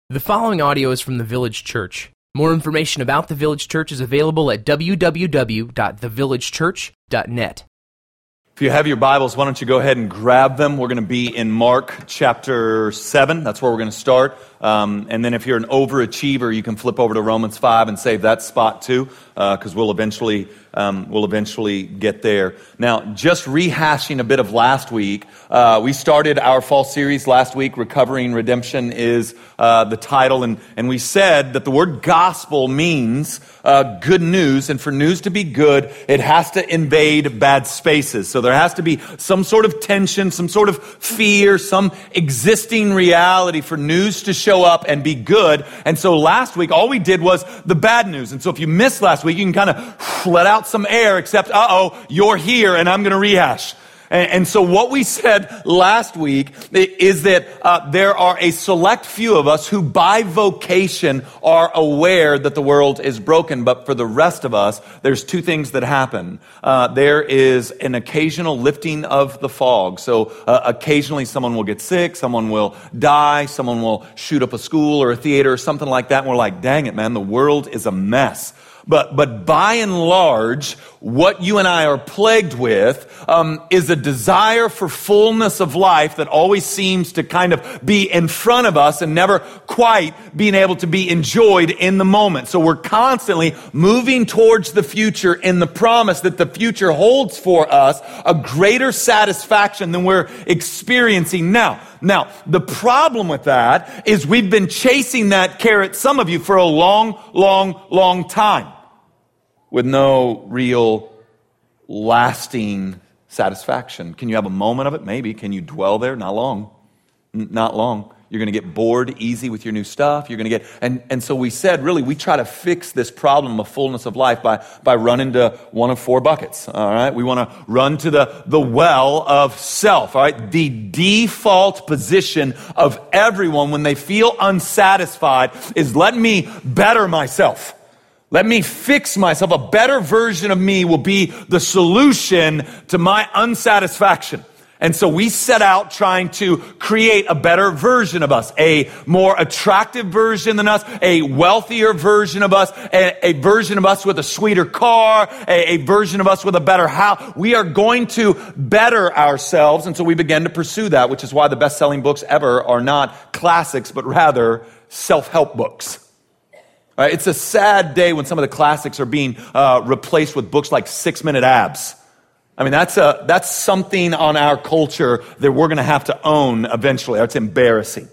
The following audio is from The Village Church. More information about The Village Church is available at www.thevillagechurch.net. If you have your Bibles, why don't you go ahead and grab them. We're going to be in Mark chapter 7. That's where we're going to start. And then if you're an overachiever, you can flip over to Romans 5 and save that spot too, because we'll eventually get there. Now, just rehashing a bit of last week, we started our fall series last week. Recovering Redemption is the title, and we said that the word gospel means good news, and for news to be good, it has to invade bad spaces. So there has to be some sort of tension, some sort of fear, some existing reality for news to show up and be good. And so last week, all we did was the bad news. And so if you missed last week, you can kind of let out some air, except, you're here and I'm going to rehash. And so what we said last week is that there are a select few of us who by vocation are aware that the world is broken. But for the rest of us, there's two things that happen. There is an occasional lifting of the fog. So occasionally someone will get sick, someone will die, someone will shoot up a school or a theater or something like that. And we're like, dang it, man, the world is a mess. But by and large, what you and I are plagued with is a desire for fullness of life that always seems to kind of be in front of us and never quite being able to be enjoyed in the moment. So we're constantly moving towards the future in the promise that the future holds for us a greater satisfaction than we're experiencing now. Now, the problem with that is we've been chasing that carrot, some of you, for a long time, with no real lasting satisfaction. Can you have a moment of it? Maybe. Can you dwell there? Not long. Not long. You're going to get bored easy with your new stuff. You're going to get, and so we said, really, we try to fix this problem of fullness of life by running to one of four buckets. All right. We want to run to the well of self. All right. The default position of everyone when they feel unsatisfied is let me better myself. Let me fix myself. A better version of me will be the solution to my unsatisfaction. And so we set out trying to create a better version of us, a more attractive version than us, a wealthier version of us, a version of us with a sweeter car, a version of us with a better house. We are going to better ourselves. And so we began to pursue that, which is why the best-selling books ever are not classics, but rather self-help books. It's a sad day when some of the classics are being replaced with books like 6-Minute Abs. I mean, that's something on our culture that we're going to have to own eventually. It's embarrassing.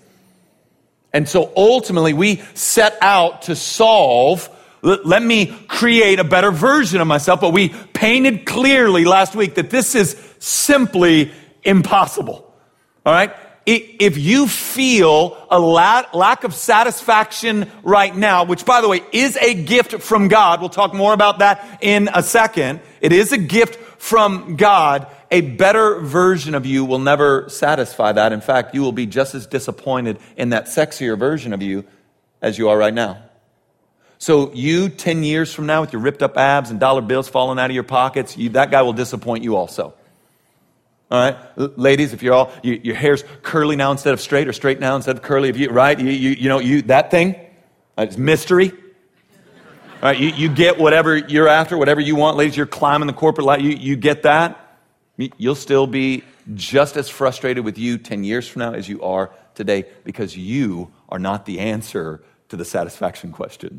And so ultimately we set out to solve, let me create a better version of myself, but we painted clearly last week that this is simply impossible. All right? If you feel a lack of satisfaction right now, which, by the way, is a gift from God, we'll talk more about that in a second. It is a gift from God. A better version of you will never satisfy that. In fact, you will be just as disappointed in that sexier version of you as you are right now. So you, 10 years from now, with your ripped up abs and dollar bills falling out of your pockets, that guy will disappoint you also. All right, ladies, if your hair's curly now instead of straight, or straight now instead of curly, if you right, you that thing, it's mystery. All right, you get whatever you're after, whatever you want, ladies. You're climbing the corporate ladder. You get that. You'll still be just as frustrated with you 10 years from now as you are today, because you are not the answer to the satisfaction question.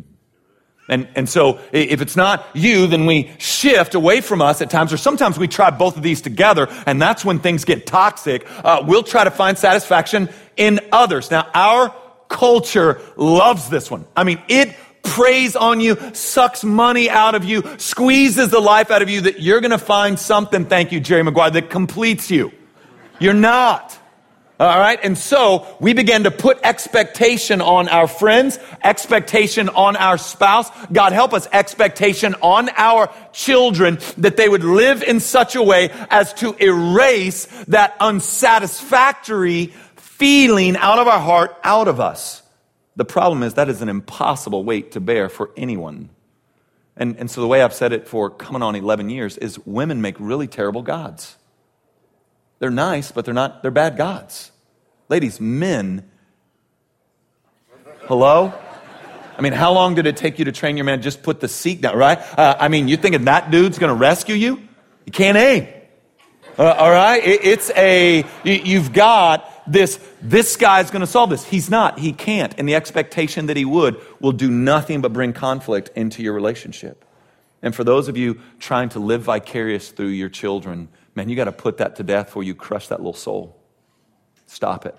And so if it's not you, then we shift away from us at times, or sometimes we try both of these together, and that's when things get toxic. We'll try to find satisfaction in others. Now, our culture loves this one. I mean, it preys on you, sucks money out of you, squeezes the life out of you, that you're going to find something, thank you, Jerry Maguire, that completes you. You're not. All right, and so we began to put expectation on our friends, expectation on our spouse. God help us, expectation on our children, that they would live in such a way as to erase that unsatisfactory feeling out of our heart, out of us. The problem is that is an impossible weight to bear for anyone. And so the way I've said it for coming on 11 years is women make really terrible gods. They're nice, but they're bad gods. Ladies, men Hello? I mean, how long did it take you to train your man? Just put the seat down, right? I mean, you thinking that dude's going to rescue you? You can't aim. All right? You've got this guy's going to solve this. He's not. He can't. And the expectation that he will do nothing but bring conflict into your relationship. And for those of you trying to live vicarious through your children, man, you got to put that to death before you crush that little soul. Stop it.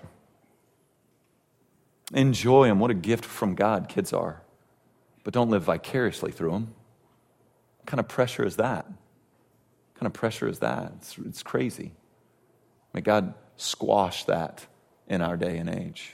Enjoy them. What a gift from God kids are. But don't live vicariously through them. What kind of pressure is that? What kind of pressure is that? It's crazy. May God squash that in our day and age.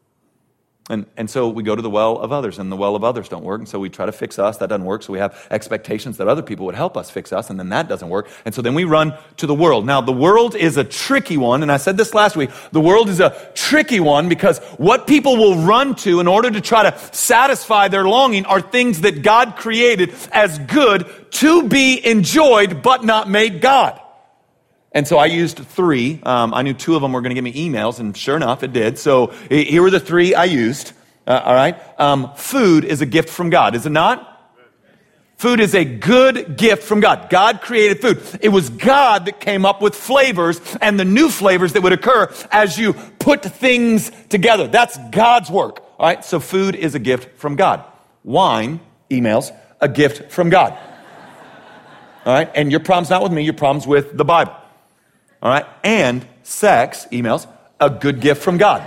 And so we go to the well of others, and the well of others don't work, and so we try to fix us. That doesn't work, so we have expectations that other people would help us fix us, and then that doesn't work. And so then we run to the world. Now, the world is a tricky one, and I said this last week. The world is a tricky one because what people will run to in order to try to satisfy their longing are things that God created as good to be enjoyed, but not made God. And so I used 3. I knew 2 of them were going to give me emails, and sure enough, it did. So here were the 3 I used. All right. Food is a gift from God, is it not? Food is a good gift from God. God created food. It was God that came up with flavors and the new flavors that would occur as you put things together. That's God's work. All right. So food is a gift from God. Wine, emails, a gift from God. All right. And your problem's not with me. Your problem's with the Bible. All right, and sex, emails, a good gift from God.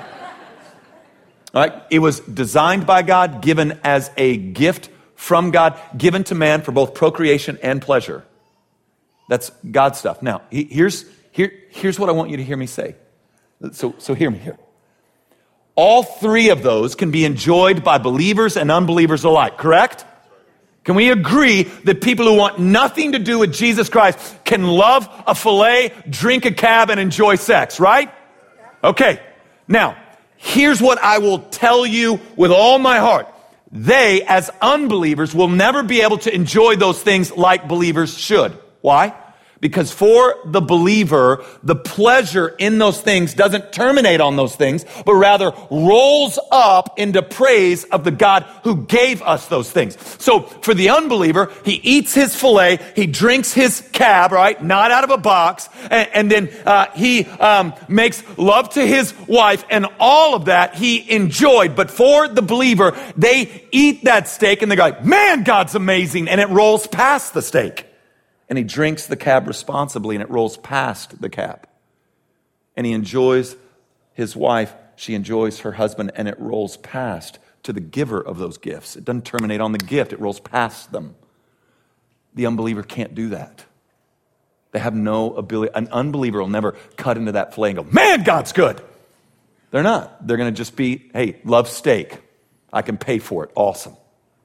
All right, it was designed by God, given as a gift from God, given to man for both procreation and pleasure. That's God's stuff. Now, here's what I want you to hear me say. So hear me here. All 3 of those can be enjoyed by believers and unbelievers alike, correct? Can we agree that people who want nothing to do with Jesus Christ can love a filet, drink a cab, and enjoy sex, right? Okay. Now, here's what I will tell you with all my heart. They, as unbelievers, will never be able to enjoy those things like believers should. Why? Because for the believer, the pleasure in those things doesn't terminate on those things, but rather rolls up into praise of the God who gave us those things. So for the unbeliever, he eats his filet, he drinks his cab, right? Not out of a box. And then he makes love to his wife, and all of that he enjoyed. But for the believer, they eat that steak and they go, man, God's amazing. And it rolls past the steak. And he drinks the cab responsibly, and it rolls past the cab. And he enjoys his wife, she enjoys her husband, and it rolls past to the giver of those gifts. It doesn't terminate on the gift, it rolls past them. The unbeliever can't do that. They have no ability. An unbeliever will never cut into that filet and go, man, God's good. They're not. They're going to just be, hey, love steak. I can pay for it. Awesome.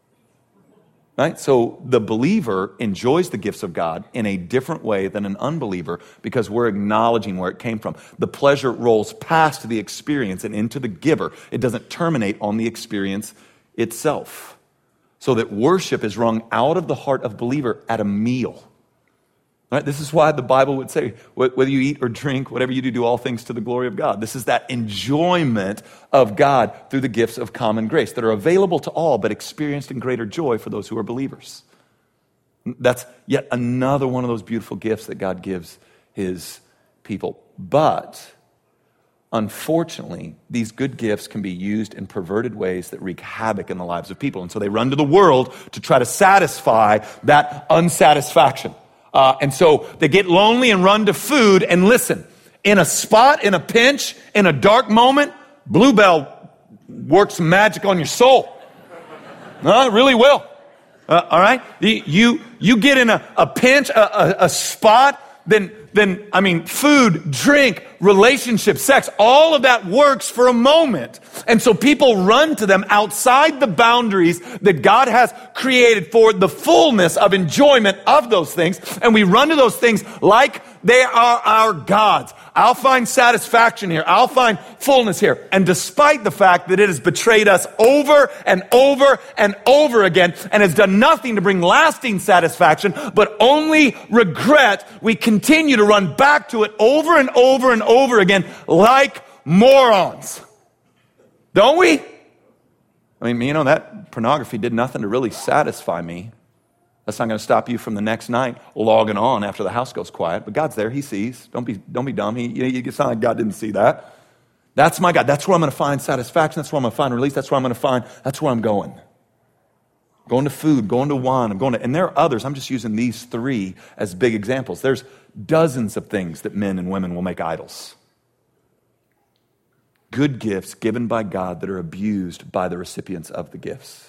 Right? So the believer enjoys the gifts of God in a different way than an unbeliever because we're acknowledging where it came from. The pleasure rolls past the experience and into the giver. It doesn't terminate on the experience itself. So that worship is wrung out of the heart of believer at a meal. Right? This is why the Bible would say, whether you eat or drink, whatever you do, do all things to the glory of God. This is that enjoyment of God through the gifts of common grace that are available to all, but experienced in greater joy for those who are believers. That's yet another one of those beautiful gifts that God gives his people. But unfortunately, these good gifts can be used in perverted ways that wreak havoc in the lives of people. And so they run to the world to try to satisfy that unsatisfaction. And so they get lonely and run to food. And listen, in a spot, in a pinch, in a dark moment, Bluebell works magic on your soul. It really will. All right? You get in a pinch, a spot, then food, drink, relationship, sex, all of that works for a moment. And so people run to them outside the boundaries that God has created for the fullness of enjoyment of those things. And we run to those things like they are our gods. I'll find satisfaction here. I'll find fullness here. And despite the fact that it has betrayed us over and over and over again and has done nothing to bring lasting satisfaction, but only regret, we continue to run back to it over and over and over again like morons. Don't we? I mean, that pornography did nothing to really satisfy me. That's not going to stop you from the next night logging on after the house goes quiet. But God's there. He sees. Don't be dumb. It's not like God didn't see that. That's my God. That's where I'm going to find satisfaction. That's where I'm going to find release. That's where I'm going. Going to food, going to wine, and there are others. I'm just using these three as big examples. There's dozens of things that men and women will make idols. Good gifts given by God that are abused by the recipients of the gifts.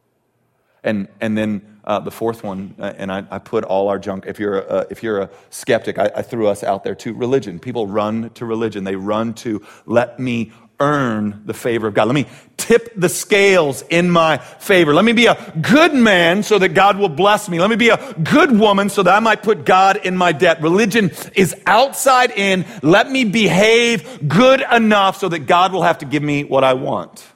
And then the fourth one, and I put all our junk. If you're a skeptic, I threw us out there too. Religion. People run to religion. They run to let me earn the favor of God. Let me tip the scales in my favor. Let me be a good man so that God will bless me. Let me be a good woman so that I might put God in my debt. Religion is outside in. Let me behave good enough so that God will have to give me what I want.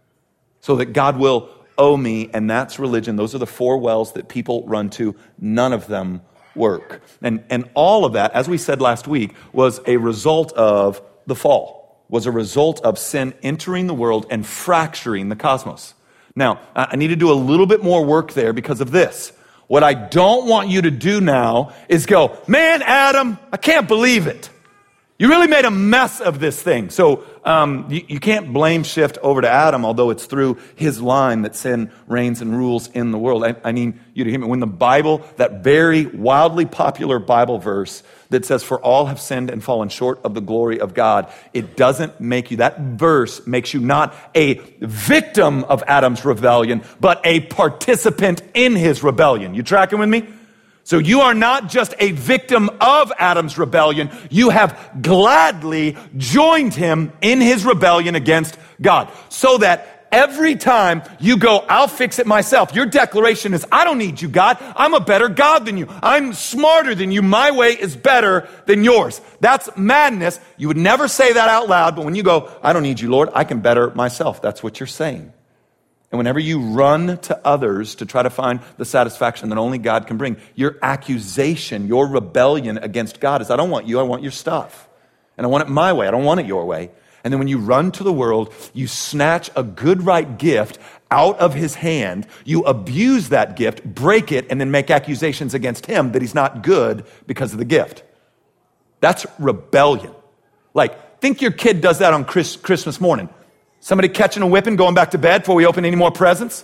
So that God will owe me, and that's religion. Those are the four wells that people run to. None of them work. And all of that, as we said last week, was a result of the fall, was a result of sin entering the world and fracturing the cosmos. Now, I need to do a little bit more work there because of this. What I don't want you to do now is go, man, Adam, I can't believe it. You really made a mess of this thing. So you can't blame shift over to Adam, although it's through his line that sin reigns and rules in the world. I need you to hear me. When the Bible, that very wildly popular Bible verse that says, for all have sinned and fallen short of the glory of God, it doesn't make you, that verse makes you not a victim of Adam's rebellion, but a participant in his rebellion. You tracking with me? So you are not just a victim of Adam's rebellion. You have gladly joined him in his rebellion against God. So that every time you go, I'll fix it myself, your declaration is, I don't need you, God. I'm a better God than you. I'm smarter than you. My way is better than yours. That's madness. You would never say that out loud, but when you go, I don't need you, Lord, I can better myself. That's what you're saying. And whenever you run to others to try to find the satisfaction that only God can bring, your accusation, your rebellion against God is, I don't want you, I want your stuff. And I want it my way, I don't want it your way. And then when you run to the world, you snatch a good right gift out of his hand, you abuse that gift, break it, and then make accusations against him that he's not good because of the gift. That's rebellion. Like, think your kid does that on Christmas morning. Somebody catching a whipping, going back to bed before we open any more presents?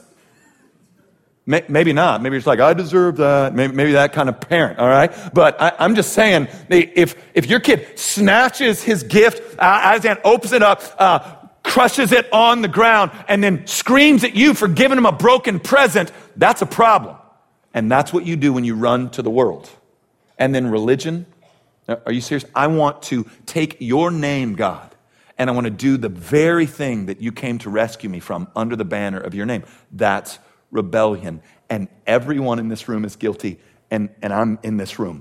Maybe not. Maybe it's like, I deserve that. Maybe that kind of parent, all right? But I'm just saying, if your kid snatches his gift, opens it up, crushes it on the ground, and then screams at you for giving him a broken present, that's a problem. And that's what you do when you run to the world. And then religion, are you serious? I want to take your name, God, and I want to do the very thing that you came to rescue me from under the banner of your name. That's rebellion. And everyone in this room is guilty, and I'm in this room.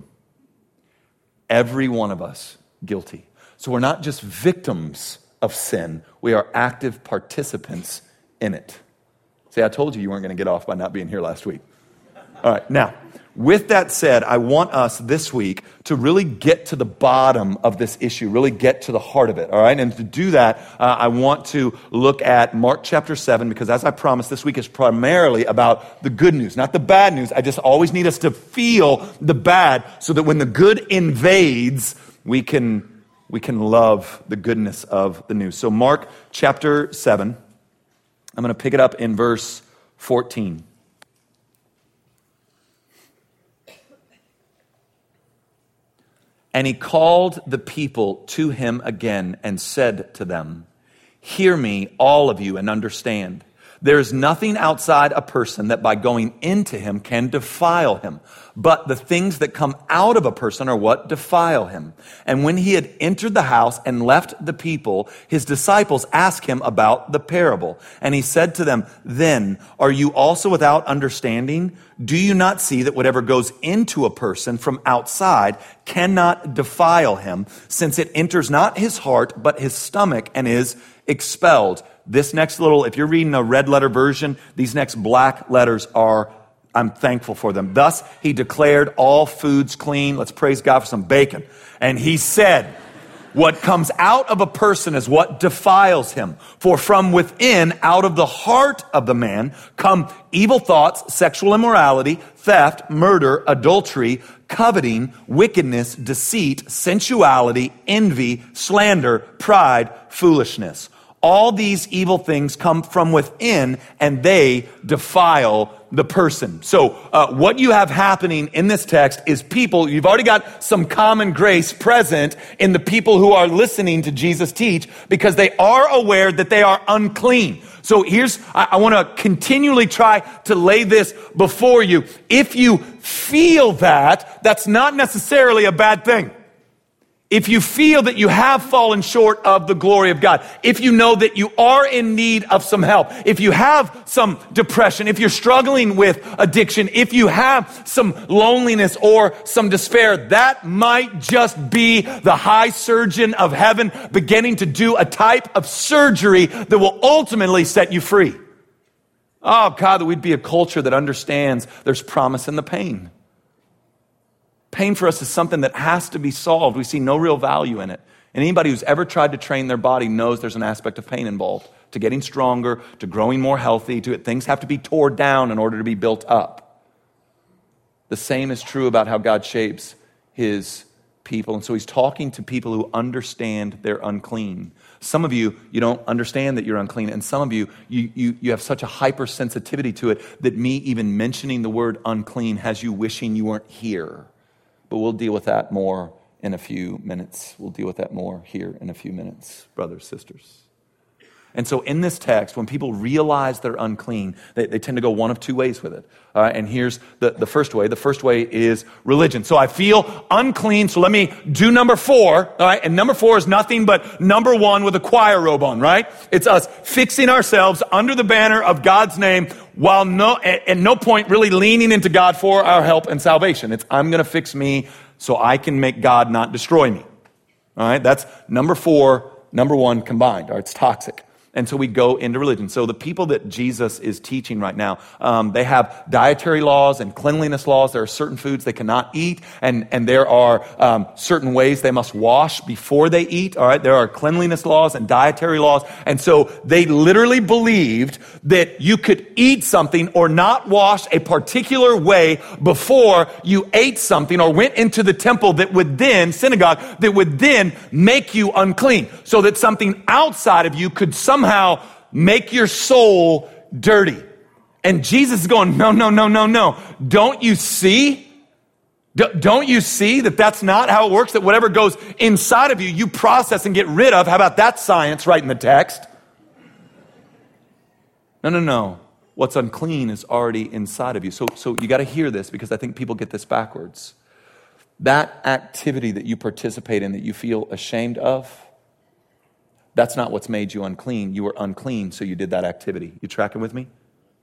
Every one of us guilty. So we're not just victims of sin. We are active participants in it. See, I told you weren't going to get off by not being here last week. All right, now, with that said, I want us this week to really get to the bottom of this issue, really get to the heart of it, all right? And to do that, I want to look at Mark chapter 7, because as I promised, this week is primarily about the good news, not the bad news. I just always need us to feel the bad so that when the good invades, we can love the goodness of the news. So Mark chapter 7, I'm going to pick it up in verse 14. And he called the people to him again and said to them, hear me, all of you, and understand. There is nothing outside a person that by going into him can defile him. But the things that come out of a person are what defile him. And when he had entered the house and left the people, his disciples asked him about the parable. And he said to them, then, are you also without understanding? Do you not see that whatever goes into a person from outside cannot defile him, since it enters not his heart, but his stomach, and is expelled? This next little, if you're reading a red letter version, these next black letters are, I'm thankful for them. Thus, he declared all foods clean. Let's praise God for some bacon. And he said, What comes out of a person is what defiles him. For from within, out of the heart of the man, come evil thoughts, sexual immorality, theft, murder, adultery, coveting, wickedness, deceit, sensuality, envy, slander, pride, foolishness. All these evil things come from within, and they defile the person. So what you have happening in this text is people, you've already got some common grace present in the people who are listening to Jesus teach, because they are aware that they are unclean. So I want to continually try to lay this before you. If you feel that, that's not necessarily a bad thing. If you feel that you have fallen short of the glory of God, if you know that you are in need of some help, if you have some depression, if you're struggling with addiction, if you have some loneliness or some despair, that might just be the high surgeon of heaven beginning to do a type of surgery that will ultimately set you free. Oh God, that we'd be a culture that understands there's promise in the pain. Pain for us is something that has to be solved. We see no real value in it. And anybody who's ever tried to train their body knows there's an aspect of pain involved. To getting stronger, to growing more healthy, things have to be torn down in order to be built up. The same is true about how God shapes his people. And so he's talking to people who understand they're unclean. Some of you don't understand that you're unclean. And some of you have such a hypersensitivity to it that me even mentioning the word unclean has you wishing you weren't here. But we'll deal with that more in a few minutes. We'll deal with that more here in a few minutes, brothers, sisters. And so in this text, when people realize they're unclean, they tend to go one of two ways with it. And here's the first way. The first way is religion. So I feel unclean, so let me do number 4. All right, and number 4 is nothing but number 1 with a choir robe on, right? It's us fixing ourselves under the banner of God's name while at no point really leaning into God for our help and salvation. It's I'm going to fix me so I can make God not destroy me. All right, that's number 4, number 1 combined. All right, it's toxic. And so we go into religion. So the people that Jesus is teaching right now, they have dietary laws and cleanliness laws. There are certain foods they cannot eat, and there are certain ways they must wash before they eat. All right, there are cleanliness laws and dietary laws. And so they literally believed that you could eat something or not wash a particular way before you ate something or went into the temple synagogue, that would then make you unclean. So that something outside of you could somehow make your soul dirty. And Jesus is going, no. Don't you see? Don't you see that that's not how it works? That whatever goes inside of you, you process and get rid of. How about that science right in the text? No. What's unclean is already inside of you. So you got to hear this, because I think people get this backwards. That activity that you participate in that you feel ashamed of, that's not what's made you unclean. You were unclean, so you did that activity. You tracking with me?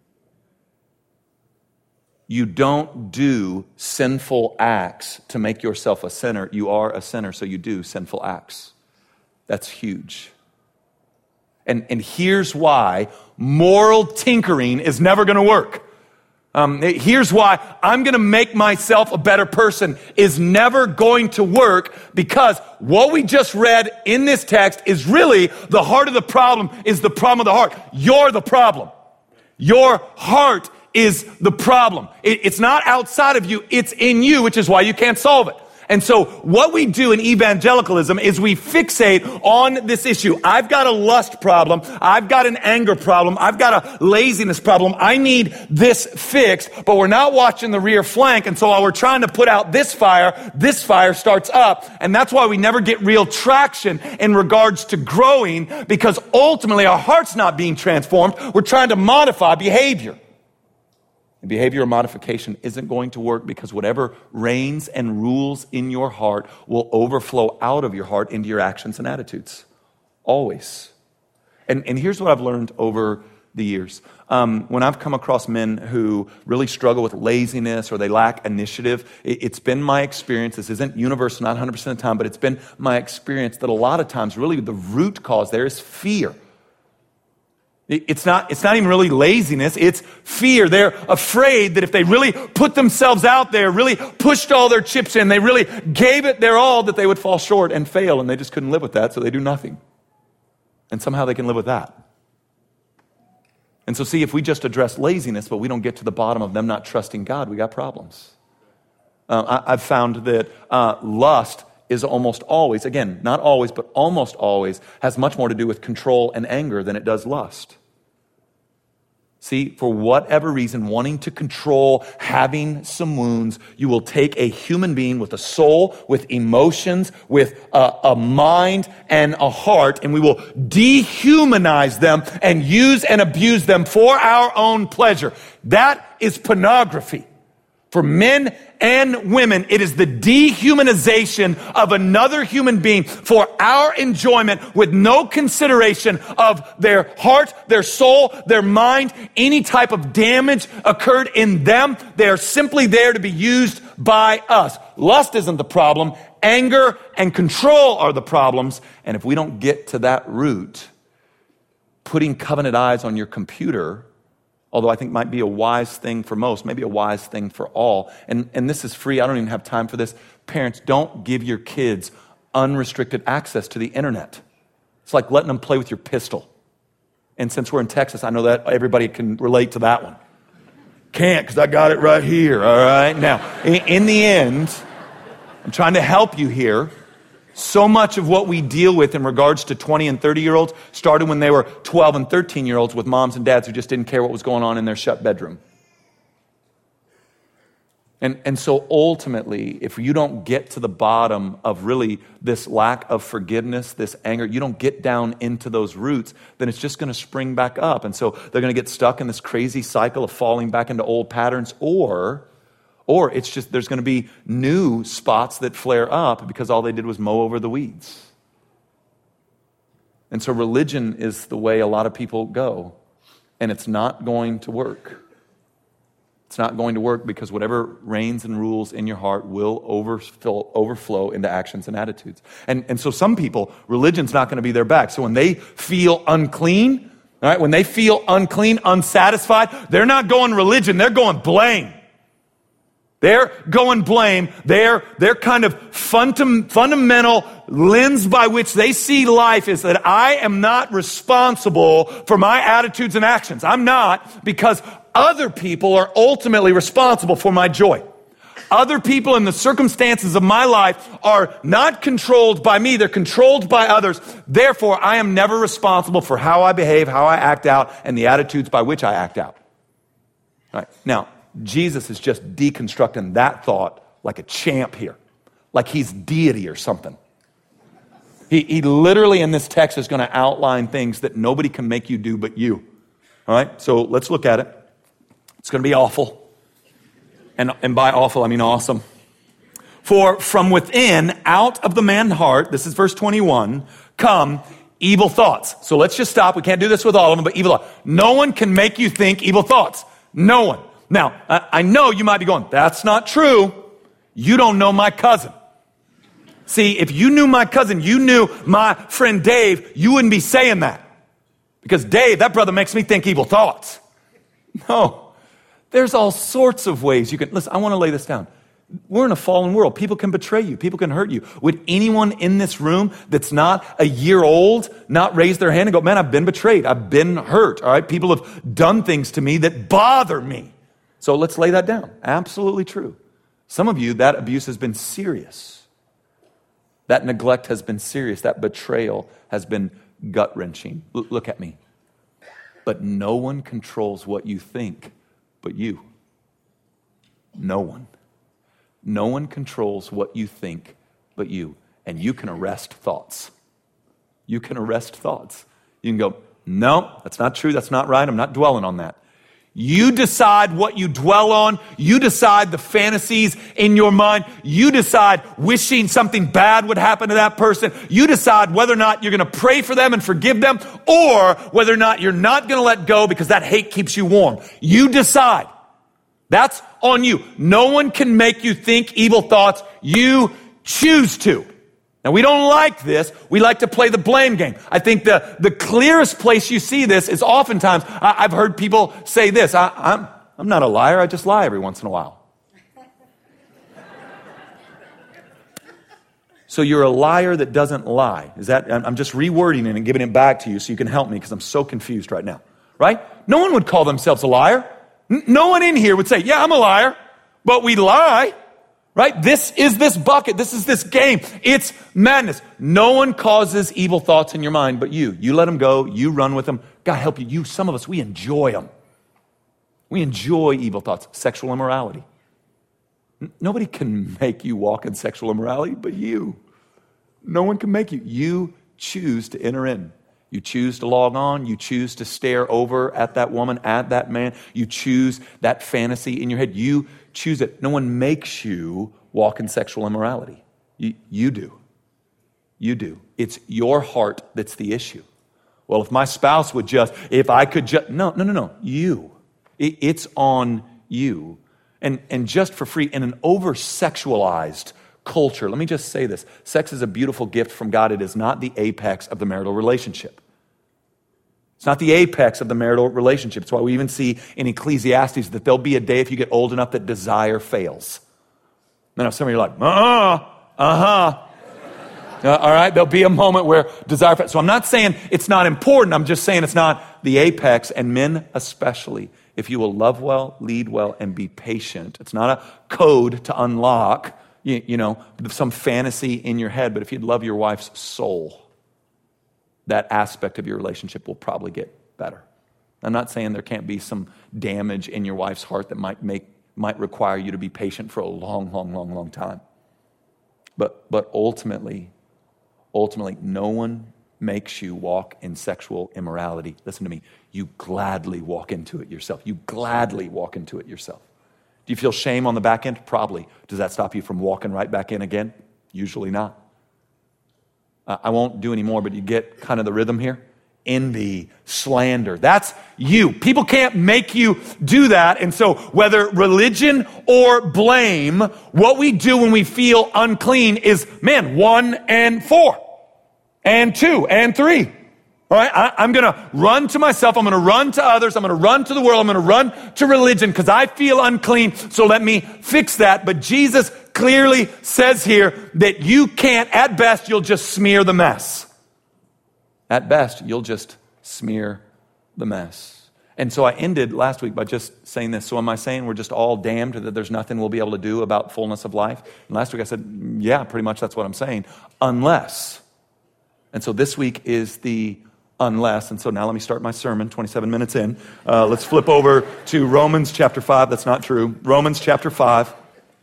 You don't do sinful acts to make yourself a sinner. You are a sinner, so you do sinful acts. That's huge. And here's why moral tinkering is never going to work. Here's why I'm going to make myself a better person is never going to work, because what we just read in this text is really the heart of the problem, is the problem of the heart. You're the problem. Your heart is the problem. It's not outside of you, it's in you, which is why you can't solve it. And so what we do in evangelicalism is we fixate on this issue. I've got a lust problem. I've got an anger problem. I've got a laziness problem. I need this fixed, but we're not watching the rear flank. And so while we're trying to put out this fire starts up. And that's why we never get real traction in regards to growing, because ultimately our heart's not being transformed. We're trying to modify behavior. And behavioral modification isn't going to work, because whatever reigns and rules in your heart will overflow out of your heart into your actions and attitudes. Always. And here's what I've learned over the years. When I've come across men who really struggle with laziness or they lack initiative, it's been my experience, this isn't universal, not 100% of the time, but it's been my experience that a lot of times really the root cause there is fear. It's not even really laziness, it's fear. They're afraid that if they really put themselves out there, really pushed all their chips in, they really gave it their all, that they would fall short and fail, and they just couldn't live with that, so they do nothing. And somehow they can live with that. And so see, if we just address laziness, but we don't get to the bottom of them not trusting God, we got problems. I've found that lust is almost always, again, not always, but almost always, has much more to do with control and anger than it does lust. See, for whatever reason, wanting to control, having some wounds, you will take a human being with a soul, with emotions, with a mind and a heart, and we will dehumanize them and use and abuse them for our own pleasure. That is pornography. For men and women, it is the dehumanization of another human being for our enjoyment with no consideration of their heart, their soul, their mind, any type of damage occurred in them. They are simply there to be used by us. Lust isn't the problem. Anger and control are the problems. And if we don't get to that root, putting covenant eyes on your computer, although I think might be a wise thing for most, maybe a wise thing for all. And this is free. I don't even have time for this. Parents, don't give your kids unrestricted access to the internet. It's like letting them play with your pistol. And since we're in Texas, I know that everybody can relate to that one. Can't, because I got it right here, all right? Now, in the end, I'm trying to help you here. So much of what we deal with in regards to 20 and 30-year-olds started when they were 12 and 13-year-olds with moms and dads who just didn't care what was going on in their shut bedroom. And so ultimately, if you don't get to the bottom of really this lack of forgiveness, this anger, you don't get down into those roots, then it's just going to spring back up. And so they're going to get stuck in this crazy cycle of falling back into old patterns, or it's just there's going to be new spots that flare up because all they did was mow over the weeds. And so religion is the way a lot of people go, and it's not going to work. It's not going to work because whatever reigns and rules in your heart will overflow into actions and attitudes. And so some people, religion's not going to be their back. So when they feel unclean, all right, when they feel unclean, unsatisfied, they're not going religion, they're going blame. They're going blame. Their kind of fundamental lens by which they see life is that I am not responsible for my attitudes and actions. I'm not, because other people are ultimately responsible for my joy. Other people in the circumstances of my life are not controlled by me. They're controlled by others. Therefore, I am never responsible for how I behave, how I act out, and the attitudes by which I act out. All right. Now, Jesus is just deconstructing that thought like a champ here, like he's deity or something. He literally in this text is going to outline things that nobody can make you do but you. All right, so let's look at it. It's going to be awful. And by awful, I mean awesome. For from within, out of the man's heart, this is verse 21, come evil thoughts. So let's just stop. We can't do this with all of them, but evil thoughts. No one can make you think evil thoughts. No one. Now, I know you might be going, that's not true. You don't know my cousin. See, if you knew my cousin, you knew my friend Dave, you wouldn't be saying that. Because Dave, that brother makes me think evil thoughts. No. There's all sorts of ways you can, listen, I want to lay this down. We're in a fallen world. People can betray you. People can hurt you. Would anyone in this room that's not a year old not raise their hand and go, man, I've been betrayed. I've been hurt. All right. People have done things to me that bother me. So let's lay that down. Absolutely true. Some of you, that abuse has been serious. That neglect has been serious. That betrayal has been gut-wrenching. Look at me. But no one controls what you think but you. No one. No one controls what you think but you. And you can arrest thoughts. You can arrest thoughts. You can go, no, that's not true. That's not right. I'm not dwelling on that. You decide what you dwell on. You decide the fantasies in your mind. You decide wishing something bad would happen to that person. You decide whether or not you're going to pray for them and forgive them, or whether or not you're not going to let go because that hate keeps you warm. You decide. That's on you. No one can make you think evil thoughts. You choose to. Now, we don't like this. We like to play the blame game. I think the clearest place you see this is oftentimes, I've heard people say this, I'm not a liar, I just lie every once in a while. So you're a liar that doesn't lie. I'm just rewording it and giving it back to you so you can help me because I'm so confused right now. Right? No one would call themselves a liar. No one in here would say, yeah, I'm a liar, but we lie. Right? This is this bucket. This is this game. It's madness. No one causes evil thoughts in your mind but you. You let them go. You run with them. God help you. Some of us, we enjoy them. We enjoy evil thoughts. Sexual immorality. Nobody can make you walk in sexual immorality but you. No one can make you. You choose to enter in. You choose to log on. You choose to stare over at that woman, at that man. You choose that fantasy in your head. You choose it. No one makes you walk in sexual immorality. You do. You do. It's your heart that's the issue. Well, if my spouse would just, if I could just, no. You. It's on you. And just for free, in an over-sexualized culture, let me just say this. Sex is a beautiful gift from God. It is not the apex of the marital relationship. It's not the apex of the marital relationship. It's why we even see in Ecclesiastes that there'll be a day if you get old enough that desire fails. Now, some of you are like, all right, there'll be a moment where desire fails. So I'm not saying it's not important. I'm just saying it's not the apex, and men especially. If you will love well, lead well, and be patient. It's not a code to unlock, you know, some fantasy in your head, but if you'd love your wife's soul, that aspect of your relationship will probably get better. I'm not saying there can't be some damage in your wife's heart that might require you to be patient for a long time. But ultimately, no one makes you walk in sexual immorality. Listen to me. You gladly walk into it yourself. You gladly walk into it yourself. Do you feel shame on the back end? Probably. Does that stop you from walking right back in again? Usually not. I won't do any more, but you get kind of the rhythm here. Envy, slander. That's you. People can't make you do that. And so whether religion or blame, what we do when we feel unclean is, 1 and 4 and 2 and 3. All right, I'm going to run to myself. I'm going to run to others. I'm going to run to the world. I'm going to run to religion because I feel unclean. So let me fix that. But Jesus clearly says here that you can't. At best, you'll just smear the mess. At best, you'll just smear the mess. And so I ended last week by just saying this. So am I saying we're just all damned, that there's nothing we'll be able to do about fullness of life? And last week I said, yeah, pretty much that's what I'm saying. Unless. And so this week is the unless. And so now let me start my sermon, 27 minutes in. Let's flip over to Romans chapter 5. That's not true. Romans chapter 5.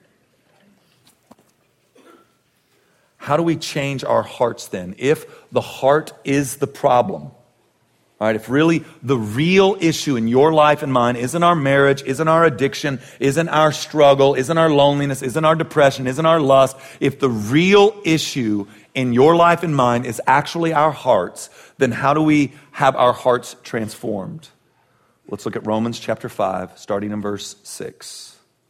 How do we change our hearts then? If the heart is the problem, all right, if really the real issue in your life and mine isn't our marriage, isn't our addiction, isn't our struggle, isn't our loneliness, isn't our depression, isn't our lust, if the real issue in your life and mine is actually our hearts, then how do we have our hearts transformed? Let's look at Romans chapter 5, starting in verse 6.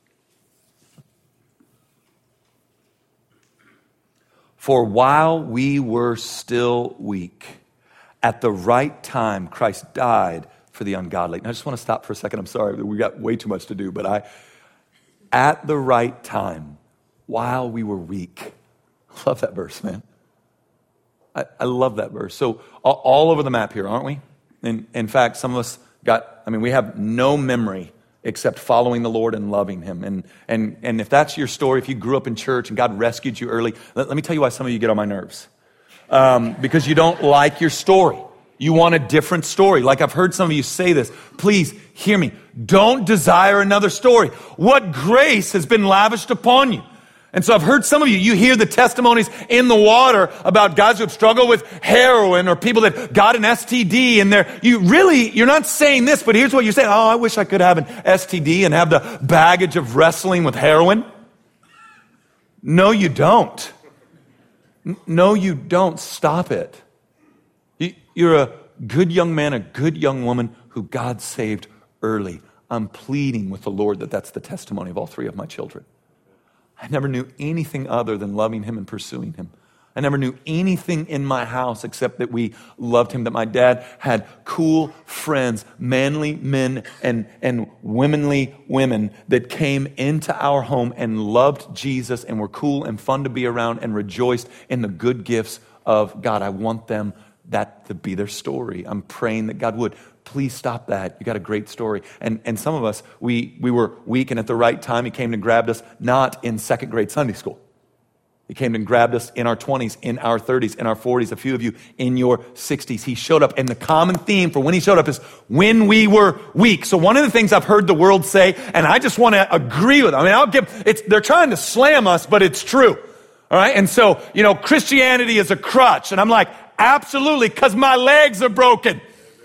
For while we were still weak, at the right time, Christ died for the ungodly. And I just want to stop for a second. I'm sorry, we got way too much to do, but at the right time, while we were weak. I love that verse, man. I love that verse. So all over the map here, aren't we? In fact, some of us we have no memory except following the Lord and loving Him. And if that's your story, if you grew up in church and God rescued you early, let me tell you why some of you get on my nerves. Because you don't like your story. You want a different story. Like I've heard some of you say this. Please hear me. Don't desire another story. What grace has been lavished upon you? And so I've heard some of you hear the testimonies in the water about guys who have struggled with heroin or people that got an STD and you're not saying this, but here's what you're saying. Oh, I wish I could have an STD and have the baggage of wrestling with heroin. No, you don't. No, you don't. Stop it. You're a good young man, a good young woman who God saved early. I'm pleading with the Lord that that's the testimony of all three of my children. I never knew anything other than loving Him and pursuing Him. I never knew anything in my house except that we loved him, that my dad had cool friends, manly men and womanly women that came into our home and loved Jesus and were cool and fun to be around and rejoiced in the good gifts of God. I want them that to be their story. I'm praying that God would. Please stop that. You got a great story. And some of us, we were weak, and at the right time, he came and grabbed us, not in second grade Sunday school. He came and grabbed us in our 20s, in our 30s, in our 40s, a few of you in your 60s. He showed up, and the common theme for when he showed up is when we were weak. So one of the things I've heard the world say, and I just want to agree with them. I mean, they're trying to slam us, but it's true. All right? And so, Christianity is a crutch. And I'm like, absolutely, because my legs are broken.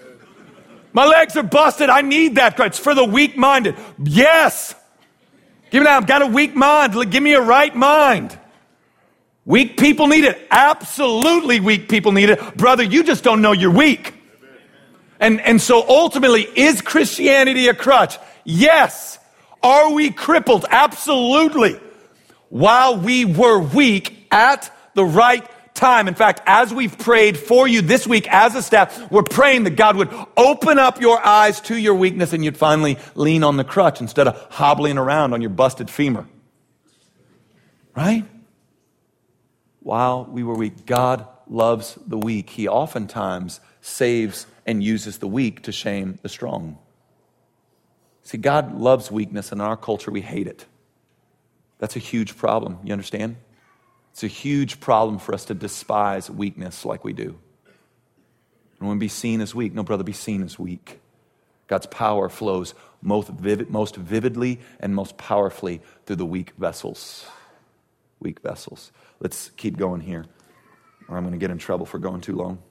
My legs are busted. I need that crutch. It's for the weak-minded. Yes. Give me that. I've got a weak mind. Give me a right mind. Weak people need it. Absolutely weak people need it. Brother, you just don't know you're weak. And so ultimately, is Christianity a crutch? Yes. Are we crippled? Absolutely. While we were weak at the right time. In fact, as we've prayed for you this week as a staff, we're praying that God would open up your eyes to your weakness and you'd finally lean on the crutch instead of hobbling around on your busted femur. Right? While we were weak, God loves the weak. He oftentimes saves and uses the weak to shame the strong. See, God loves weakness, and in our culture, we hate it. That's a huge problem. You understand? It's a huge problem for us to despise weakness like we do. And when be seen as weak, no, brother, be seen as weak. God's power flows most vividly and most powerfully through the weak vessels. Weak vessels. Let's keep going here, or I'm going to get in trouble for going too long.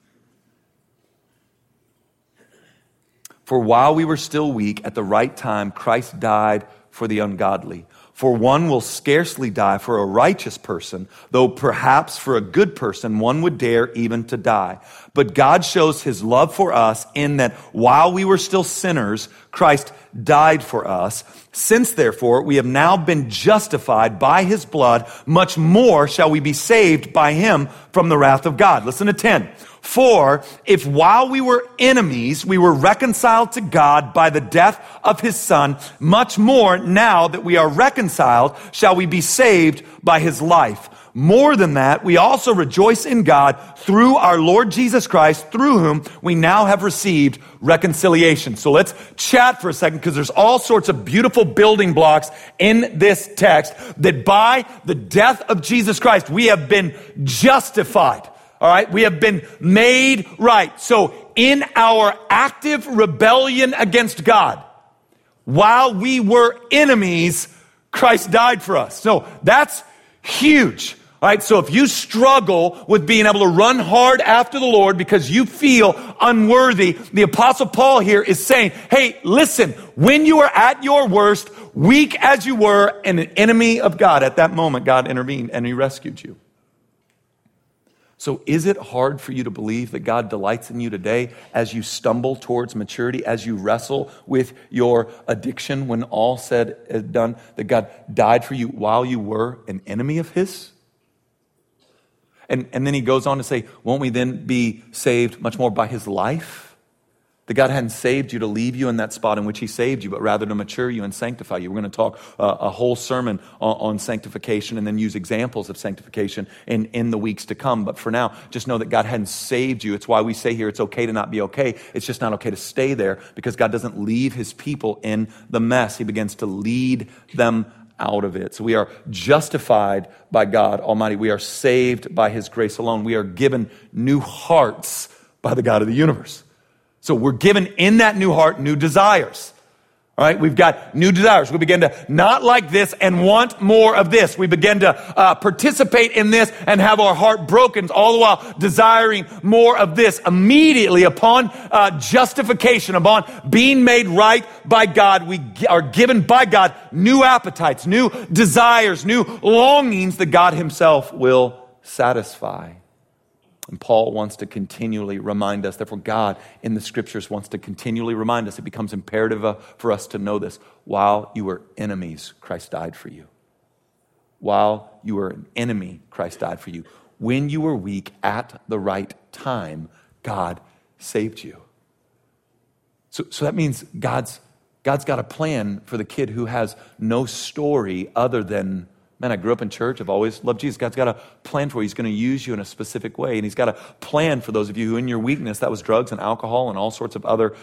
For while we were still weak, at the right time, Christ died for the ungodly. For one will scarcely die for a righteous person, though perhaps for a good person one would dare even to die. But God shows his love for us in that while we were still sinners, Christ died for us. Since therefore we have now been justified by his blood, much more shall we be saved by him from the wrath of God. Listen to 10. For if while we were enemies, we were reconciled to God by the death of his son, much more now that we are reconciled, shall we be saved by his life. More than that, we also rejoice in God through our Lord Jesus Christ, through whom we now have received reconciliation. So let's chat for a second, because there's all sorts of beautiful building blocks in this text that by the death of Jesus Christ, we have been justified. All right, we have been made right. So in our active rebellion against God, while we were enemies, Christ died for us. So that's huge. All right, so if you struggle with being able to run hard after the Lord because you feel unworthy, the Apostle Paul here is saying, hey, listen, when you were at your worst, weak as you were, and an enemy of God, at that moment, God intervened and he rescued you. So is it hard for you to believe that God delights in you today as you stumble towards maturity, as you wrestle with your addiction when all said and done, that God died for you while you were an enemy of his? And then he goes on to say, won't we then be saved much more by his life? That God hadn't saved you to leave you in that spot in which he saved you, but rather to mature you and sanctify you. We're going to talk a whole sermon on sanctification and then use examples of sanctification in the weeks to come. But for now, just know that God hadn't saved you. It's why we say here it's okay to not be okay. It's just not okay to stay there, because God doesn't leave his people in the mess. He begins to lead them out of it. So we are justified by God Almighty. We are saved by his grace alone. We are given new hearts by the God of the universe. So we're given in that new heart new desires. All right, we've got new desires. We begin to not like this and want more of this. We begin to participate in this and have our heart broken, all the while desiring more of this. Immediately upon justification, upon being made right by God, we are given by God new appetites, new desires, new longings that God himself will satisfy. And Paul wants to continually remind us, therefore God in the scriptures wants to continually remind us, it becomes imperative for us to know this. While you were enemies, Christ died for you. While you were an enemy, Christ died for you. when you were weak at the right time, God saved you. So that means God's got a plan for the kid who has no story other than, man, I grew up in church, I've always loved Jesus. God's got a plan for you. He's going to use you in a specific way. And he's got a plan for those of you who in your weakness, that was drugs and alcohol and all sorts of other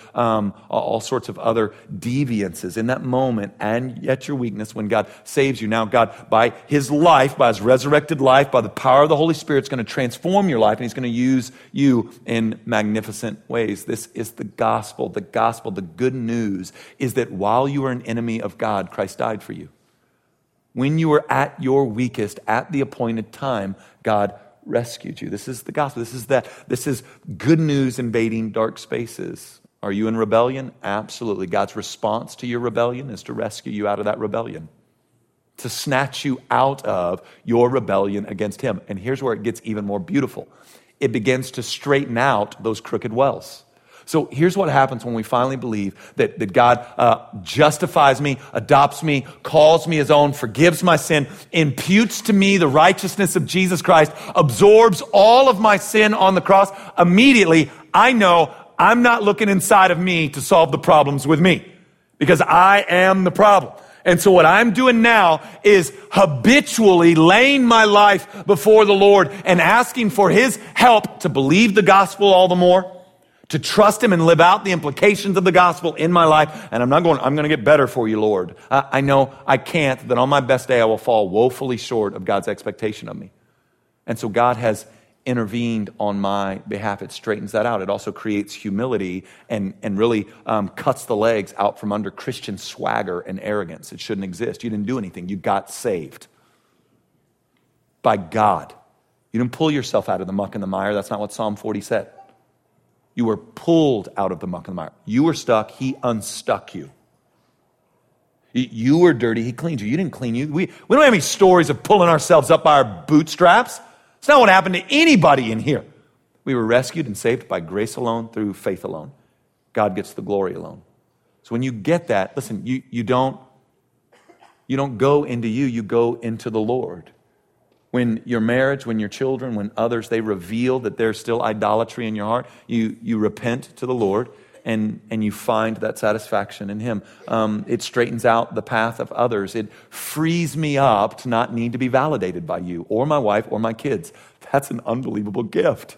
deviances. In that moment and at your weakness when God saves you, now God, by his life, by his resurrected life, by the power of the Holy Spirit, is going to transform your life and he's going to use you in magnificent ways. This is the gospel. The good news is that while you were an enemy of God, Christ died for you. When you were at your weakest, at the appointed time, God rescued you. This is the gospel. This is good news invading dark spaces. Are you in rebellion? Absolutely. God's response to your rebellion is to rescue you out of that rebellion, to snatch you out of your rebellion against him. And here's where it gets even more beautiful. It begins to straighten out those crooked wells. So here's what happens when we finally believe that God justifies me, adopts me, calls me his own, forgives my sin, imputes to me the righteousness of Jesus Christ, absorbs all of my sin on the cross. Immediately, I know I'm not looking inside of me to solve the problems with me because I am the problem. And so what I'm doing now is habitually laying my life before the Lord and asking for his help to believe the gospel all the more, to trust him and live out the implications of the gospel in my life. And I'm going to get better for you, Lord. I know I can't, that on my best day I will fall woefully short of God's expectation of me. And so God has intervened on my behalf. It straightens that out. It also creates humility and really cuts the legs out from under Christian swagger and arrogance. It shouldn't exist. You didn't do anything. You got saved by God. You didn't pull yourself out of the muck and the mire. That's not what Psalm 40 said. You were pulled out of the muck and the mire. You were stuck. He unstuck you. You were dirty. He cleaned you. You didn't clean you. We don't have any stories of pulling ourselves up by our bootstraps. It's not what happened to anybody in here. We were rescued and saved by grace alone, through faith alone. God gets the glory alone. So when you get that, listen, you don't go into you go into the Lord. When your marriage, when your children, when others, they reveal that there's still idolatry in your heart, you repent to the Lord and you find that satisfaction in him. It straightens out the path of others. It frees me up to not need to be validated by you or my wife or my kids. That's an unbelievable gift.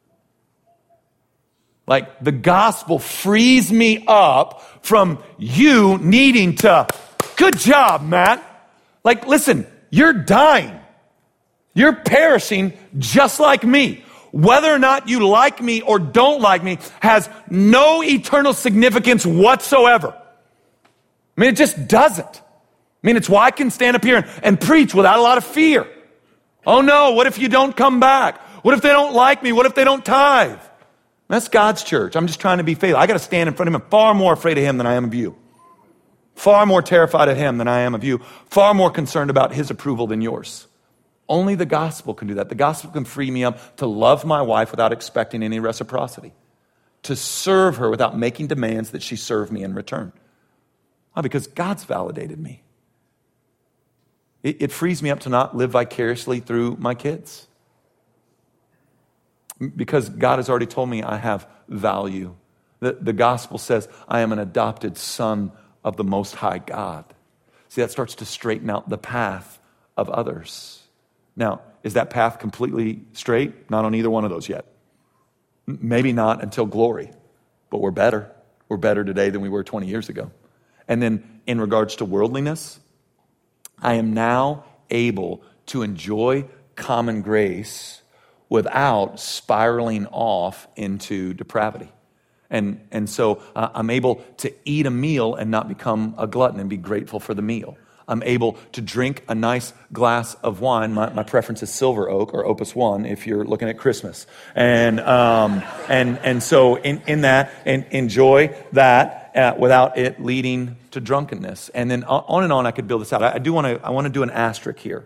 Like the gospel frees me up from you needing to, good job, Matt. Like, listen, you're dying. You're perishing just like me. Whether or not you like me or don't like me has no eternal significance whatsoever. I mean, it just doesn't. I mean, it's why I can stand up here and preach without a lot of fear. Oh no, what if you don't come back? What if they don't like me? What if they don't tithe? That's God's church. I'm just trying to be faithful. I got to stand in front of him. I'm far more afraid of him than I am of you. Far more terrified of him than I am of you. Far more concerned about his approval than yours. Only the gospel can do that. The gospel can free me up to love my wife without expecting any reciprocity, to serve her without making demands that she serve me in return. Why? Because God's validated me. It frees me up to not live vicariously through my kids, because God has already told me I have value. The gospel says I am an adopted son of the Most High God. See, that starts to straighten out the path of others. Now, is that path completely straight? Not on either one of those yet. Maybe not until glory, but we're better. We're better today than we were 20 years ago. And then in regards to worldliness, I am now able to enjoy common grace without spiraling off into depravity. And so I'm able to eat a meal and not become a glutton and be grateful for the meal. I'm able to drink a nice glass of wine. My preference is Silver Oak or Opus One if you're looking at Christmas. And so in that, and enjoy that without it leading to drunkenness. And then on and on I could build this out. I want to do an asterisk here.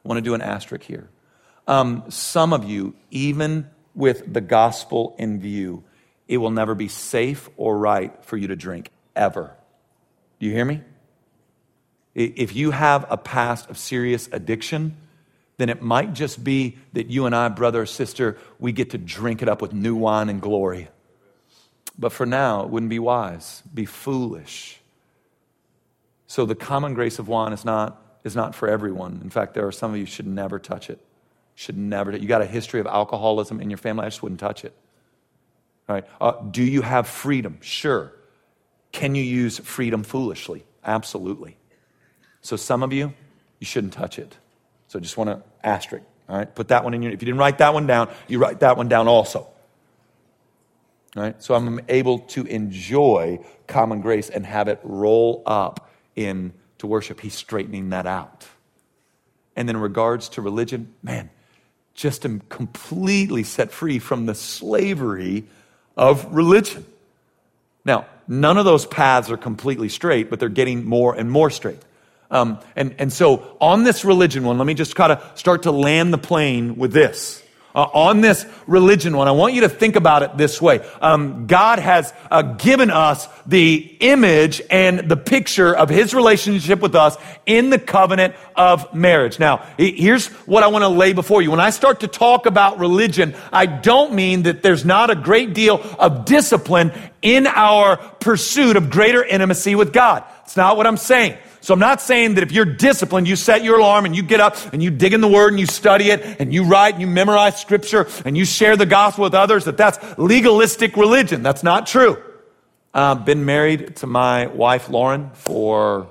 Some of you, even with the gospel in view, it will never be safe or right for you to drink, ever. Do you hear me? If you have a past of serious addiction, then it might just be that you and I, brother or sister, we get to drink it up with new wine and glory. But for now, it wouldn't be wise, be foolish. So the common grace of wine is not for everyone. In fact, there are some of you who should never touch it. Should never. You got a history of alcoholism in your family, I just wouldn't touch it. All right. Do you have freedom? Sure. Can you use freedom foolishly? Absolutely. So some of you shouldn't touch it. So just want to asterisk. All right. Put that one in your. If you didn't write that one down, you write that one down also. All right. So I'm able to enjoy common grace and have it roll up into worship. He's straightening that out. And then in regards to religion, man, just am completely set free from the slavery of religion. Now, none of those paths are completely straight, but they're getting more and more straight. And so on this religion one, let me just kind of start to land the plane with this. On this religion one, I want you to think about it this way. God has given us the image and the picture of his relationship with us in the covenant of marriage. Now, here's what I want to lay before you. When I start to talk about religion, I don't mean that there's not a great deal of discipline in our pursuit of greater intimacy with God. It's not what I'm saying. So I'm not saying that if you're disciplined, you set your alarm and you get up and you dig in the Word and you study it and you write and you memorize Scripture and you share the gospel with others, that's legalistic religion. That's not true. I've been married to my wife, Lauren, for,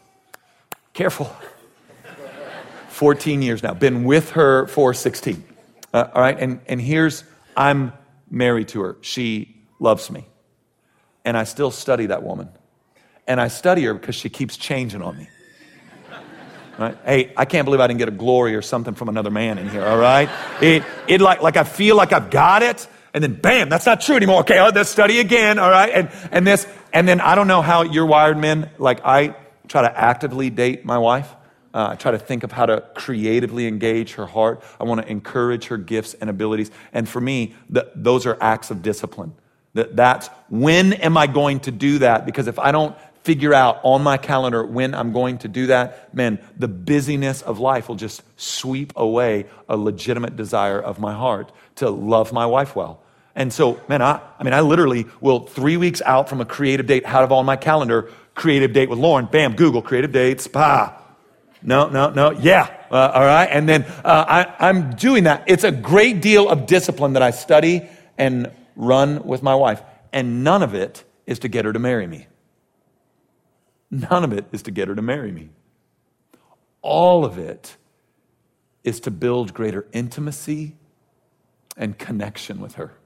14 years now. Been with her for 16. All right, and I'm married to her. She loves me. And I still study that woman. And I study her because she keeps changing on me. Right? Hey, I can't believe I didn't get a glory or something from another man in here, all right? It like I feel like I've got it, and then bam, that's not true anymore. Okay, let's study again, all right? And then I don't know how you're wired, men. Like I try to actively date my wife. I try to think of how to creatively engage her heart. I want to encourage her gifts and abilities. And for me, those are acts of discipline. That's when am I going to do that? Because if I don't figure out on my calendar when I'm going to do that, man, the busyness of life will just sweep away a legitimate desire of my heart to love my wife well. And so, man, I literally will 3 weeks out from a creative date have on my calendar, creative date with Lauren, bam, Google creative dates, no, yeah, all right. And then I'm doing that. It's a great deal of discipline that I study and run with my wife. And none of it is to get her to marry me. None of it is to get her to marry me. All of it is to build greater intimacy and connection with her.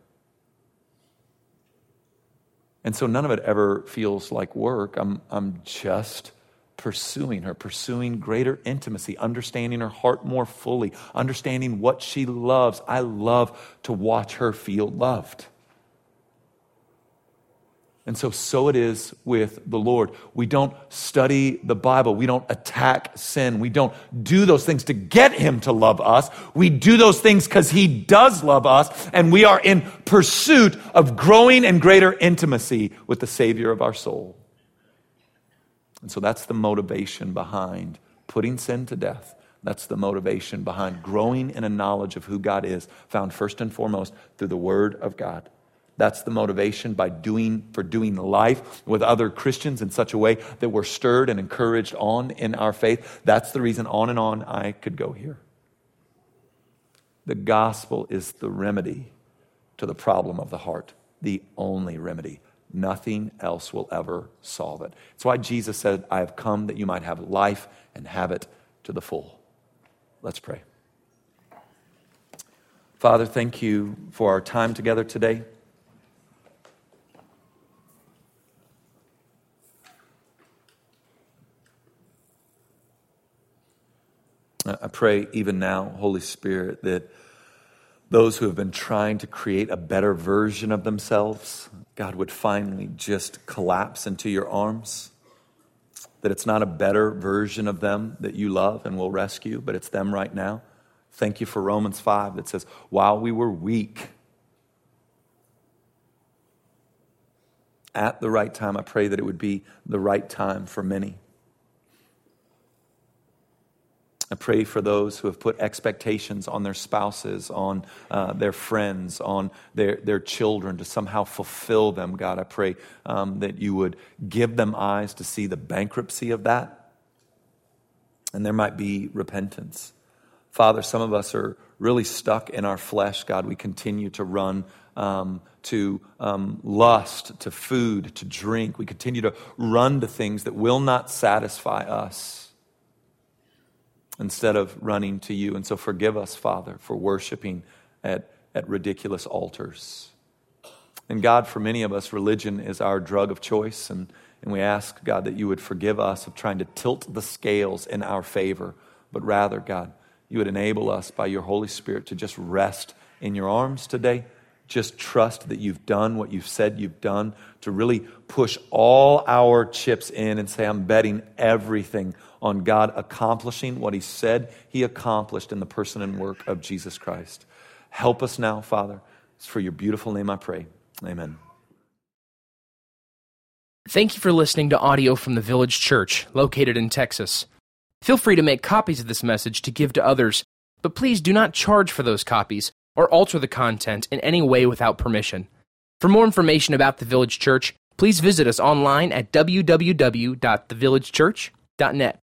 And so none of it ever feels like work. I'm just pursuing her, pursuing greater intimacy, understanding her heart more fully, understanding what she loves. I love to watch her feel loved. And so it is with the Lord. We don't study the Bible. We don't attack sin. We don't do those things to get him to love us. We do those things because he does love us, and we are in pursuit of growing and greater intimacy with the Savior of our soul. And so that's the motivation behind putting sin to death. That's the motivation behind growing in a knowledge of who God is, found first and foremost through the Word of God. That's the motivation for doing life with other Christians in such a way that we're stirred and encouraged on in our faith. That's the reason on and on I could go here. The gospel is the remedy to the problem of the heart, the only remedy. Nothing else will ever solve it. That's why Jesus said, I have come that you might have life and have it to the full. Let's pray. Father, thank you for our time together today. I pray even now, Holy Spirit, that those who have been trying to create a better version of themselves, God, would finally just collapse into your arms. That it's not a better version of them that you love and will rescue, but it's them right now. Thank you for Romans 5 that says, while we were weak, at the right time, I pray that it would be the right time for many. I pray for those who have put expectations on their spouses, on their friends, on their children to somehow fulfill them. God, I pray that you would give them eyes to see the bankruptcy of that. And there might be repentance. Father, some of us are really stuck in our flesh. God, we continue to run to lust, to food, to drink. We continue to run to things that will not satisfy us instead of running to you. And so forgive us, Father, for worshiping at ridiculous altars. And God, for many of us, religion is our drug of choice. And we ask, God, that you would forgive us of trying to tilt the scales in our favor. But rather, God, you would enable us by your Holy Spirit to just rest in your arms today. Just trust that you've done what you've said you've done, to really push all our chips in and say, I'm betting everything on God accomplishing what he said he accomplished in the person and work of Jesus Christ. Help us now, Father. It's for your beautiful name I pray. Amen. Thank you for listening to audio from the Village Church, located in Texas. Feel free to make copies of this message to give to others, but please do not charge for those copies or alter the content in any way without permission. For more information about the Village Church, please visit us online at www.thevillagechurch.net.